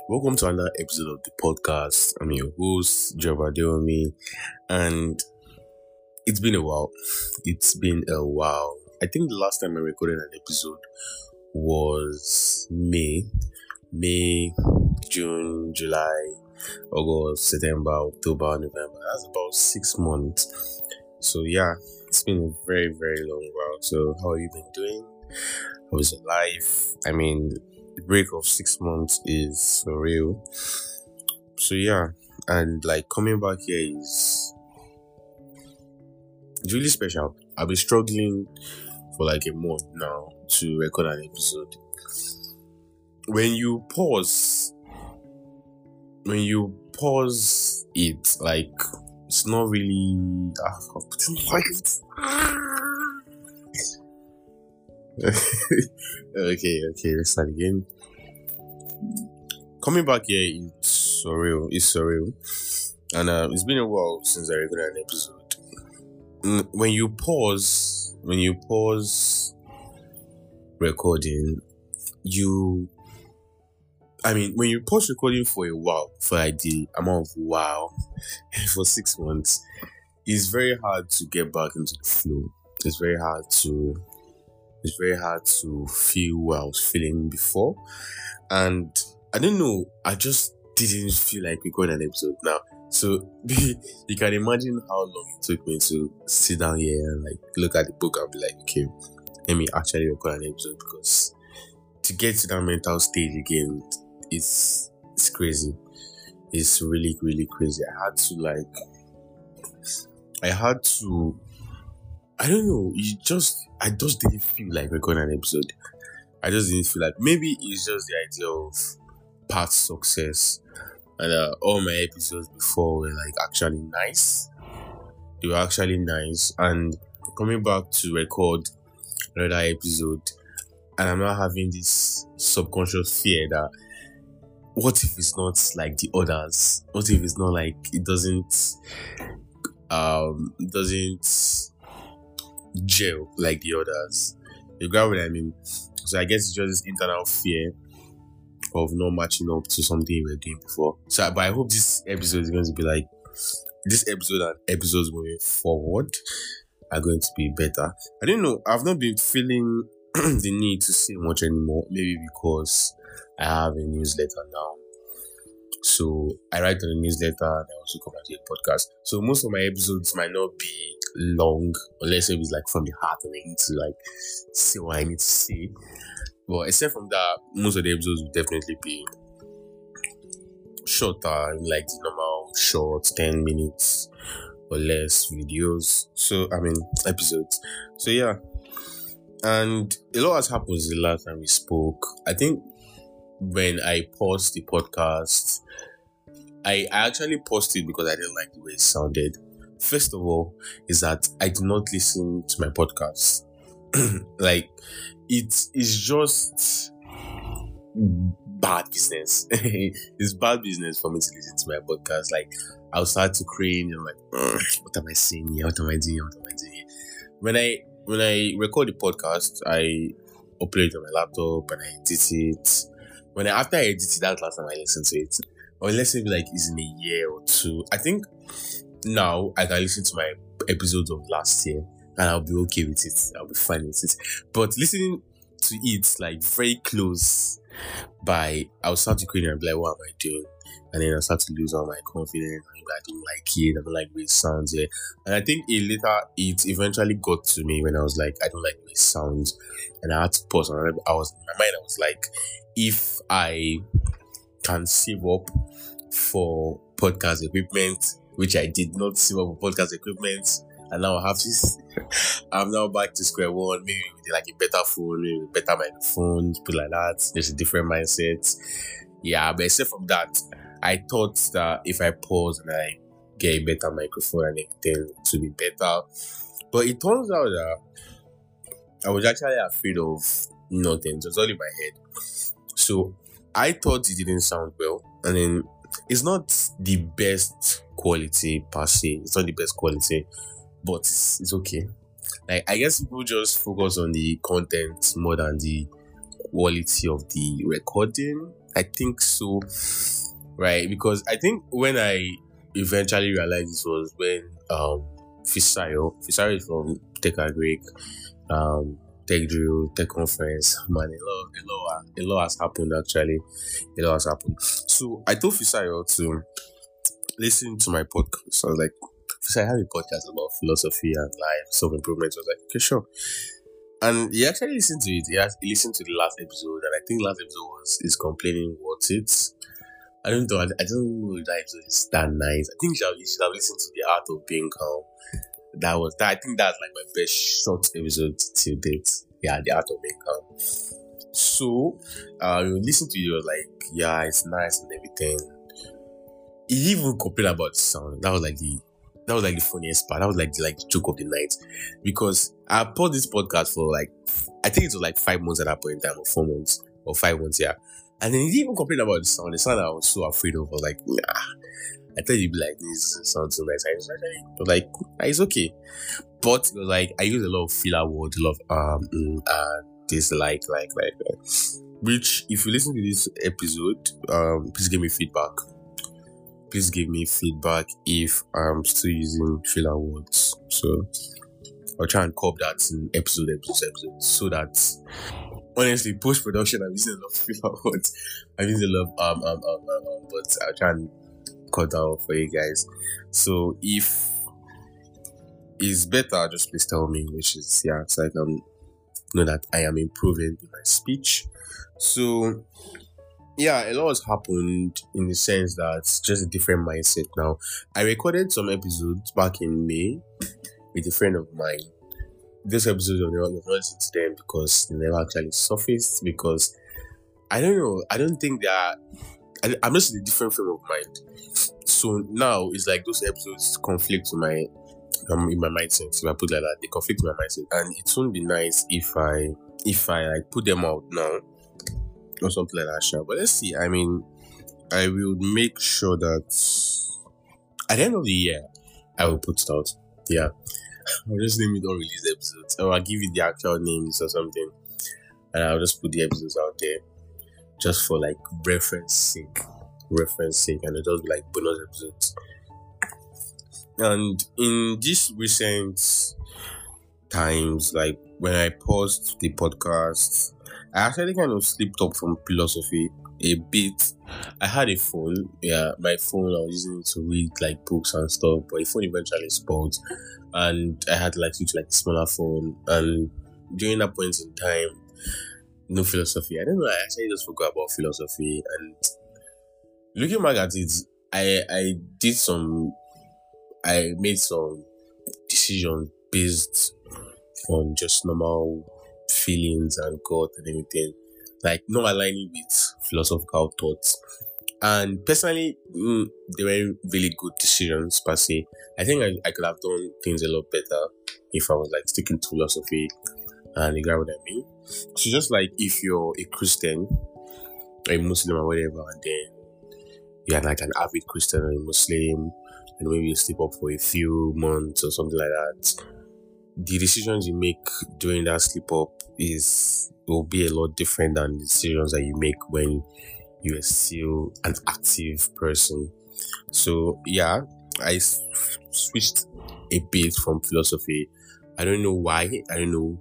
Welcome to another episode of the podcast. I'm your host, Jabba Deomi, and it's been a while. I think the last time I recorded an episode was May, June, July, August, September, October, November. That's about 6 months. So yeah, it's been a very, very long while. So how have you been doing? How is your life? The break of 6 months is surreal. So yeah, and like coming back here is it's really special. I've been struggling for like a month now to record an episode. When you pause it, like it's not really okay, let's start again. Coming back here, it's surreal, and it's been a while since I recorded an episode. When you pause recording, when you pause recording for a while, for like the amount of wow, for 6 months, it's very hard to get back into the flow. It's very hard to feel what I was feeling before. And I don't know, I just didn't feel like recording an episode now. So you can imagine how long it took me to sit down here and like look at the book and be like, okay, let me actually record an episode, because to get to that mental stage again, it's crazy. It's really, really crazy. I don't know. I just didn't feel like recording an episode. I just didn't feel like, maybe it's just the idea of past success, and all my episodes before were like actually nice. They were actually nice, and coming back to record another episode, and I'm not having this subconscious fear that what if it's not like the others? What if it's not like it doesn't gel like the others? You got what I mean? So I guess it's just this internal fear of not matching up to something we were doing before. So, but I hope this episode is going to be like this episode, and episodes moving forward are going to be better. I don't know. I've not been feeling the need to say much anymore. Maybe because I have a newsletter now. So I write on the newsletter and I also come out to a podcast. So most of my episodes might not be long, unless it is like from the heart and I need to like say what I need to say. But except from that, most of the episodes will definitely be shorter, like the normal short 10 minutes or less videos. So episodes. So yeah. And a lot has happened since the last time we spoke. I think when I paused the podcast, I actually paused it because I didn't like the way it sounded. First of all, is that I do not listen to my podcast. Like, it's just bad business. It's bad business for me to listen to my podcast. Like, I'll start to cringe. I'm like, what am I saying here? What am I doing here? When I record the podcast, I upload it on my laptop and I edit it. After I edit it, that's the last time I listen to it. Or let's say like it's in a year or two. I think now I can listen to my episodes of last year and I'll be okay with it. I'll be fine with it. But listening to it like very close by, I'll start to cringe and be like, what am I doing? And then I'll start to lose all my confidence. I don't like it. I don't like the way it sounds here. And I think it eventually got to me when I was like, I don't like the way it sounds. And I had to pause. And in my mind, I was like, if I can save up for podcast equipment, which I did not save up for podcast equipment, and now I have this, I'm now back to square one, maybe with like a better phone, maybe a better microphone, put like that. There's a different mindset. Yeah, but except from that, I thought that if I pause and I get a better microphone and everything, to be better. But it turns out that I was actually afraid of nothing. It was all in my head. So I thought it didn't sound well. And then it's not the best quality per se. It's not the best quality, but it's okay. Like, I guess people just focus on the content more than the quality of the recording. I think so, right? Because I think when I eventually realized this was when Fisayo is from Tech Agric, Tech Drill, Tech Conference. Man, a lot has happened actually. A lot has happened. So I told Fisayo to listen to my podcast. I was like, Fisayo, I have a podcast about philosophy and life, self-improvement. I was like, okay, sure. And he actually listened to it. He listened to the last episode, and I think last episode is complaining what's it. I don't know. I don't know if that episode is that nice. I think you should have listened to The Art of Being Calm. I think that's like my best short episode till date. Yeah, The Art of Being Calm. So, you listen to it, was like, yeah, it's nice and everything. He even complained about the sound. That was like the funniest part. That was like the joke of the night, because I paused this podcast for like, I think it was like 5 months at that point in time, or 4 months, or 5 months, yeah. And then he didn't even complain about the sound. The sound I was so afraid of. I was like, nah. I thought you'd be like, this sounds so nice. I was like, it's okay. But it was like, I use a lot of filler words, a lot of this like. Which, if you listen to this episode, please give me feedback. Please give me feedback if I'm still using filler words. So I'll try and cop that in episode, so that honestly, post production, I'm using a lot of filler words. I'm using a lot of but I'll try and cut that off for you guys. So if it's better, just please tell me, which is so I can know that I am improving in my speech. So yeah, a lot has happened in the sense that it's just a different mindset now. I recorded some episodes back in May with a friend of mine. Those episodes of not listened to them because they never actually surfaced, because I don't know. I don't think they are. I'm just in a different frame of mind. So now it's like those episodes conflict with my in my mindset. If I put it like that, they conflict with my mindset, and it won't be nice if I like put them out now or something like that. Sure. But let's see. I mean, I will make sure that at the end of the year I will put it out. Yeah. I'll just name it unreleased episodes, or I'll give it the actual names or something, and I'll just put the episodes out there just for like reference sake, and it'll just be like bonus episodes. And in these recent times, like when I paused the podcast, I actually kind of slipped up from philosophy a bit. I had a phone, my phone, I was using it to read like books and stuff, but the phone eventually spoiled, and I had to like switch like a smaller phone. And during that point in time, no philosophy. I don't know, I actually just forgot about philosophy. And looking back at it, I made some decisions based on just normal feelings and God and everything, like not aligning with philosophical thoughts. And personally, they were really good decisions per se. I think I could have done things a lot better if I was like sticking to philosophy, and you get what I mean. So just like if you're a Christian or a Muslim or whatever, and then you're like an avid Christian or a Muslim, and maybe you sleep up for a few months or something like that, the decisions you make during that sleep up will be a lot different than the decisions that you make when you are still an active person. So yeah, I switched a bit from philosophy. I don't know why. I don't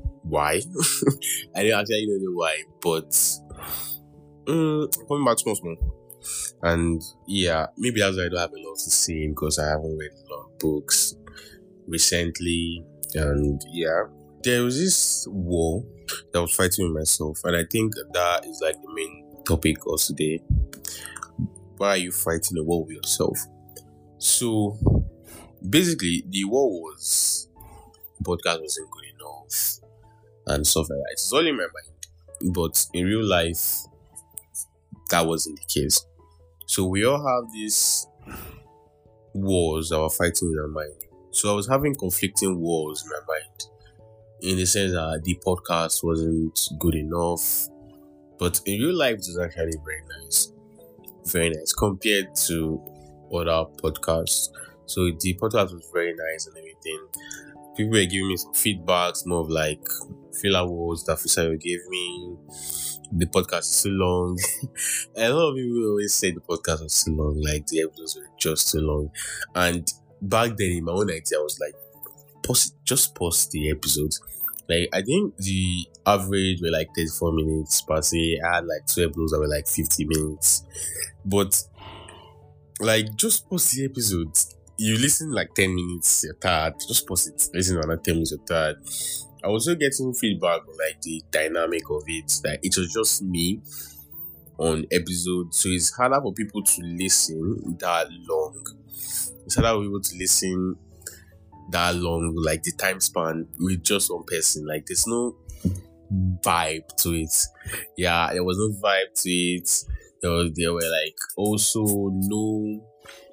actually know why, but coming back small. And yeah, maybe that's why I don't have a lot to say, because I haven't read a lot of books recently. And yeah, there was this war that I was fighting with myself, and I think that is like the main topic of today. Why are you fighting a war with yourself? So basically, the war was podcast wasn't good enough and stuff like that. It's all in my mind, but in real life, that wasn't the case. So we all have these wars that we're fighting in our mind. So I was having conflicting wars in my mind, in the sense that the podcast wasn't good enough, but in real life, it was actually very nice compared to other podcasts. So the podcast was very nice and everything. People were giving me some feedbacks, more of like filler words that Fisayo gave me, the podcast is too long. A lot of people always say the podcast was too long, like the episodes were just too long. And back then, in my own idea, I was like, pause the episodes. Like, I think the average were like 34 minutes per se. I had like 2 episodes that were like 50 minutes. But, like, just pause the episodes. You listen like 10 minutes, you're tired. Just pause it. Listen to another 10 minutes, you're tired. I was also getting feedback on like the dynamic of it. Like, it was just me on episodes. So it's harder for people to listen that long. It's harder for people to listen that long, like the time span with just one person. Like, there's no vibe to it. Yeah, there was no vibe to it. There were like also no.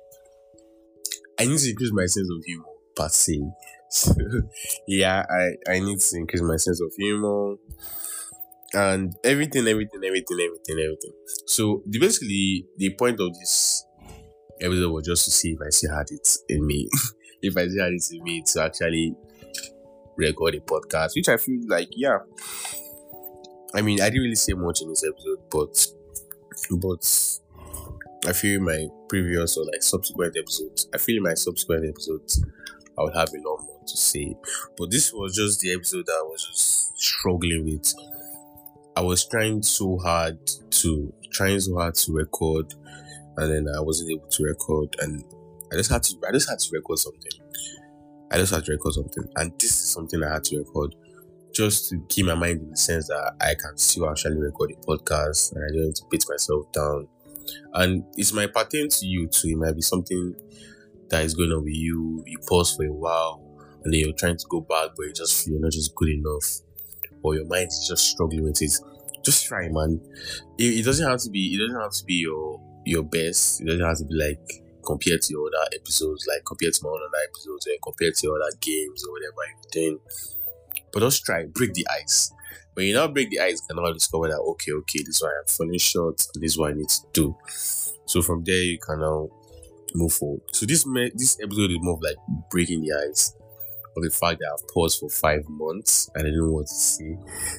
I need to increase my sense of humor per se. So, yeah, I need to increase my sense of humor and everything. So basically the point of this episode was just to see if I still had it in me. If I still had it in me to actually record a podcast, which I feel like, yeah. I mean, I didn't really say much in this episode, but I feel my previous or like subsequent episodes, I would have a lot more to say. But this was just the episode that I was just struggling with. I was trying so hard to record, and then I wasn't able to record, and I just had to record something. And this is something I had to record just to keep my mind in the sense that I can still actually record a podcast and I don't have to beat myself down. And it's my pattern to you too. It might be something that is going on with you. You pause for a while and then you're trying to go back, but you just feel you're not just good enough, or your mind is just struggling with it. Just try, man. It doesn't have to be your best. It doesn't have to be like compared to your other episodes, like compared to my other episodes, or compared to your other games or whatever you're doing. But just try, break the ice. When you now break the ice, you can now discover that okay, this is why I'm falling short, this is what I need to do. So from there, you can now move forward. So this episode is more of like breaking the ice of the fact that I've paused for 5 months and I don't know what to say.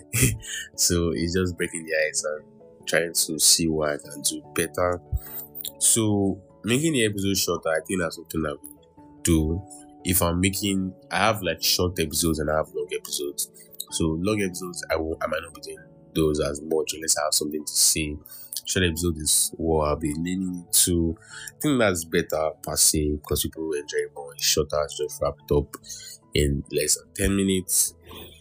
So it's just breaking the ice and trying to see what I can do better. So making the episode shorter, I think that's something I will do. If I have like short episodes and I have long episodes. So long episodes, I might not be doing those as much unless I have something to say. Short episode is what I'll be leaning into. I think that's better per se because people will enjoy it more. It's shorter, just wrap it up in less than 10 minutes.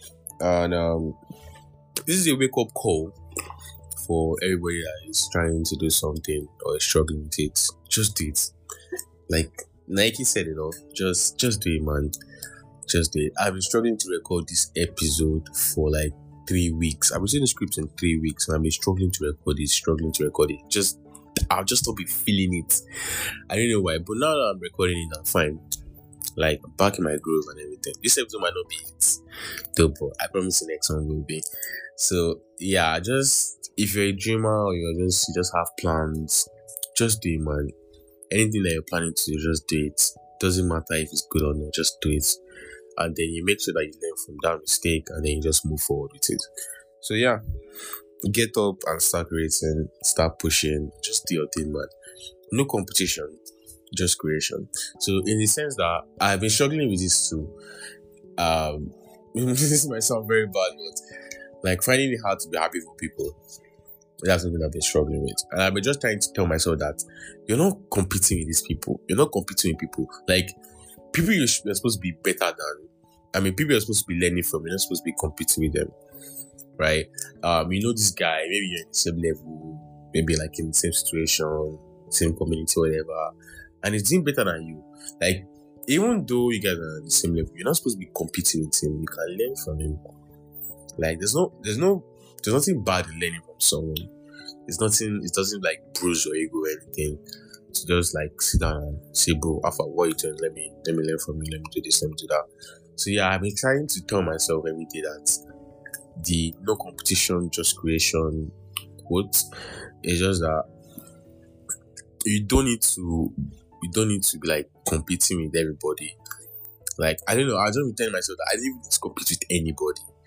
And this is a wake-up call for everybody that is trying to do something or is struggling with it. Just do it. Like Nike said it all. Just do it, man. Just do it. I've been struggling to record this episode for like 3 weeks. I've been seeing the scripts in 3 weeks and I've been struggling to record it. I'll just not be feeling it. I don't know why, but now that I'm recording it, I'm fine. Like, I'm back in my groove and everything. This episode might not be it, though, but I promise the next one will be. So yeah, if you're a dreamer or you just have plans, just do it, man. Anything that you're planning to do, just do it. Doesn't matter if it's good or not, just do it. And then you make sure that you learn from that mistake and then you just move forward with it. So yeah, get up and start creating, start pushing, just do your thing, man. No competition, just creation. So in the sense that I've been struggling with this too. This might sound very bad, but like finding it hard to be happy for people. That's something I've been struggling with. And I've been just trying to tell myself that you're not competing with these people. You're not competing with people. Like, people you're supposed to be better than. People you're supposed to be learning from. You're not supposed to be competing with them. Right? This guy, maybe you're in the same level, maybe like in the same situation, same community, whatever. And he's doing better than you. Like, even though you guys are at the same level, you're not supposed to be competing with him. You can learn from him. Like, there's nothing bad in learning from someone. It doesn't like bruise your ego or anything. To just like sit down and say, bro, after what you doing, let me learn from you, let me do this, let me do that. So yeah, I've been trying to tell myself every day that the no competition, just creation quote is just that you don't need to be like competing with everybody. Like, I don't know, I just be telling myself that I didn't even need to compete with anybody.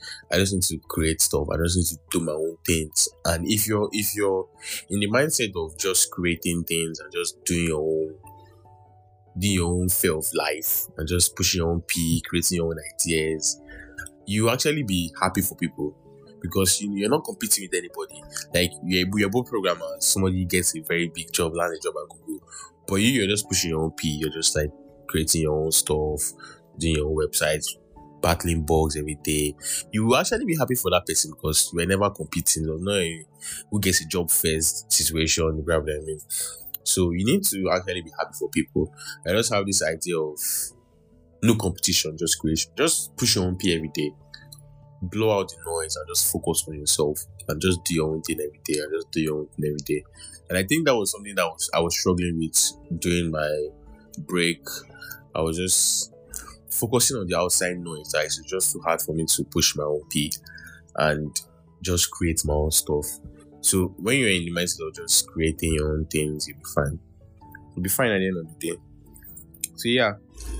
I just need to create stuff. I just need to do my own things. And if you're in the mindset of just creating things and just doing your own feel of life and just pushing your own peak, creating your own ideas, you actually be happy for people because you're not competing with anybody. Like you're both programmers. Somebody gets a very big job, lands a job at Google, but you're just pushing your own peak. You're just like creating your own stuff, doing your own websites, battling bugs every day. You will actually be happy for that person because you are never competing. Or no, who gets a job first situation. You grab what I mean. So you need to actually be happy for people. I just have this idea of no competition, just creation. Just push your own P every day. Blow out the noise and just focus on yourself and just do your own thing every day and just do your own thing every day. And I think that was something that I was struggling with during my break. I was just focusing on the outside noise. Like, it's just too hard for me to push my own P and just create my own stuff. So when you're in the mindset of just creating your own things, you'll be fine. You'll be fine at the end of the day. So yeah,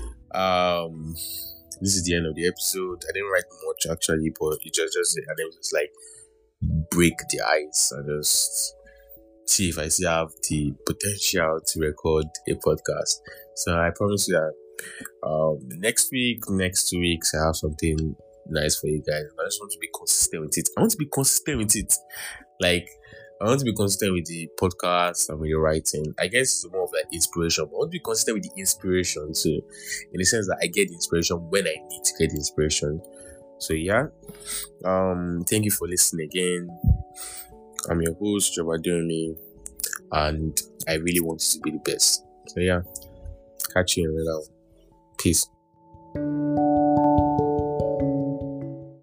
this is the end of the episode. I didn't write much actually, but it just and it was just like break the ice and just see if I still have the potential to record a podcast. So I promise you that next week, next 2 weeks, I have something nice for you guys. I just want to be consistent with it. I want to be consistent with it. Like, I want to be consistent with the podcast and with the writing. I guess it's more of like inspiration, but I want to be consistent with the inspiration too, in the sense that I get the inspiration when I need to get the inspiration. So yeah, thank you for listening again. I'm your host, Joba Durmi, and I really want you to be the best. So yeah, catch you in another one. Peace.